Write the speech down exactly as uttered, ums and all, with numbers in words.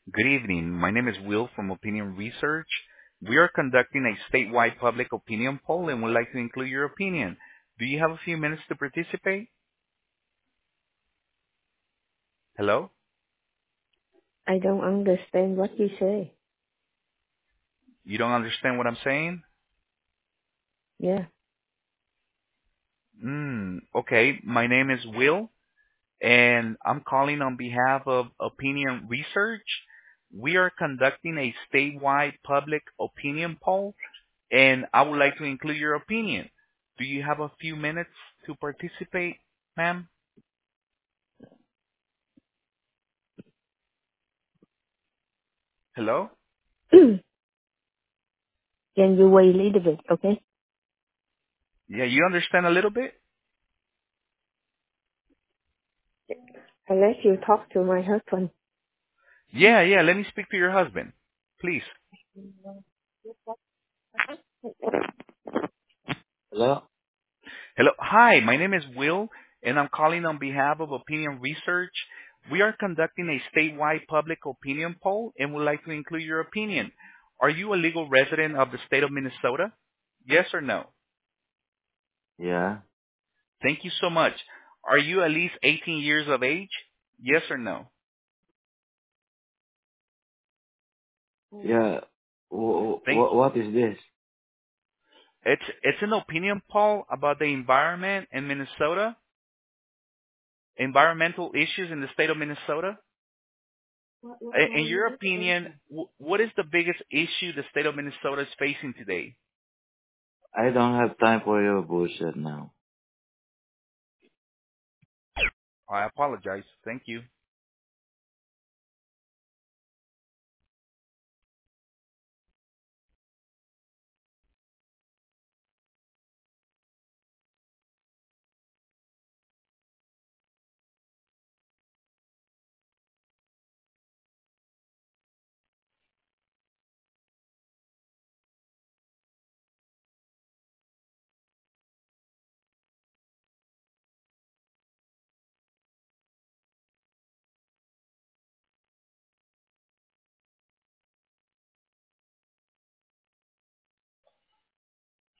Good evening. My name is Will from Opinion Research. We are conducting a statewide public opinion poll and would like to include your opinion. Do you have a few minutes to participate? Hello? I don't understand what you say. You don't understand what I'm saying? Yeah. Hmm. Okay. My name is Will, and I'm calling on behalf of Opinion Research. We are conducting a statewide public opinion poll, and I would like to include your opinion. Do you have a few minutes to participate, ma'am? Hello? Can you wait a little bit, okay? Yeah, you understand a little bit? Unless you talk to my husband. Yeah, yeah. Let me speak to your husband, please. Hello? Hello. Hi, my name is Will, and I'm calling on behalf of Opinion Research. We are conducting a statewide public opinion poll and would like to include your opinion. Are you a legal resident of the state of Minnesota? Yes or no? Yeah. Thank you so much. Are you at least eighteen years of age? Yes or no? Yeah. W- Thank. w- what is this? It's it's an opinion poll about the environment in Minnesota, environmental issues in the state of Minnesota. In in your opinion, wh- what is the biggest issue the state of Minnesota is facing today? I don't have time for your bullshit now. I apologize. Thank you.